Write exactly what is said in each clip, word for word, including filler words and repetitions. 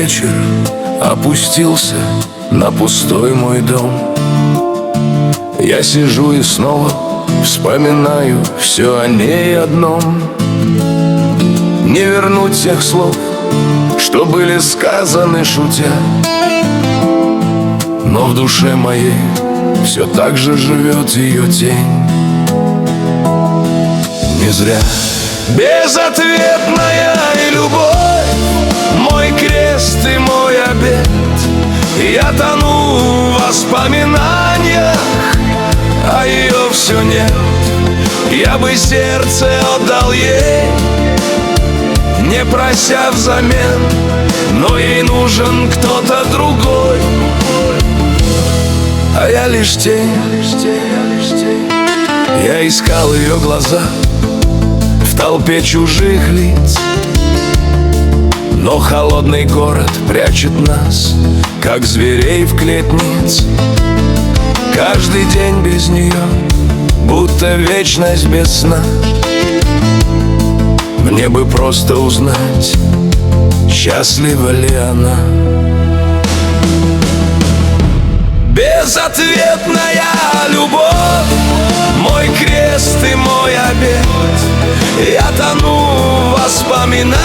вечер опустился на пустой мой дом. Я сижу и снова вспоминаю все о ней одном. Не вернуть тех слов, что были сказаны шутя, но в душе моей все так же живет ее тень. Не зря безответная любовь, мой крест и мой обет. Я тону в воспоминаниях, а ее все нет. Я бы сердце отдал ей, не прося взамен, но ей нужен кто-то другой, а я лишь тень. Я искал ее глаза в толпе чужих лиц, но холодный город прячет нас, как зверей в клетниц. Каждый день без нее, будто вечность без сна. Мне бы просто узнать, счастлива ли она. Безответная любовь, мой крест и мой обет. Я тону в воспоминаниях,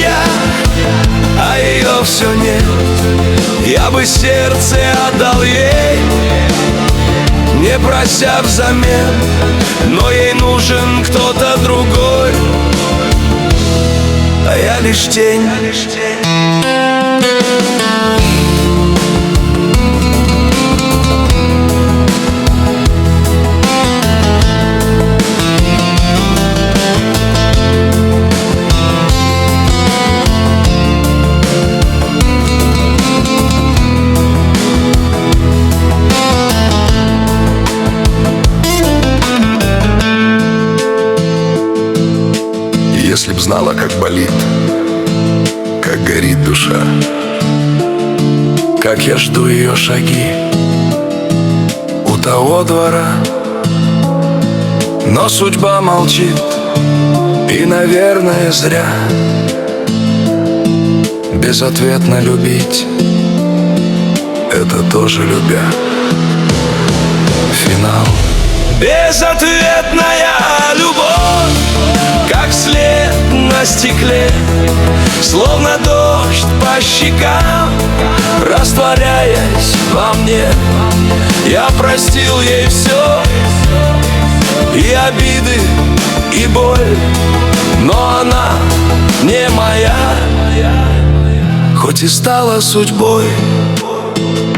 а ее все нет. Я бы сердце отдал ей, не прося взамен, но ей нужен кто-то другой, а я лишь тень. Если б знала, как болит, как горит душа, как я жду ее шаги у того двора. Но судьба молчит, и, наверное, зря. Безответно любить — это тоже любя. Финал. Безответная любовь, как след на стекле, словно дождь по щекам, растворяясь во мне. Я простил ей все, и обиды, и боль, но она не моя, хоть и стала судьбой.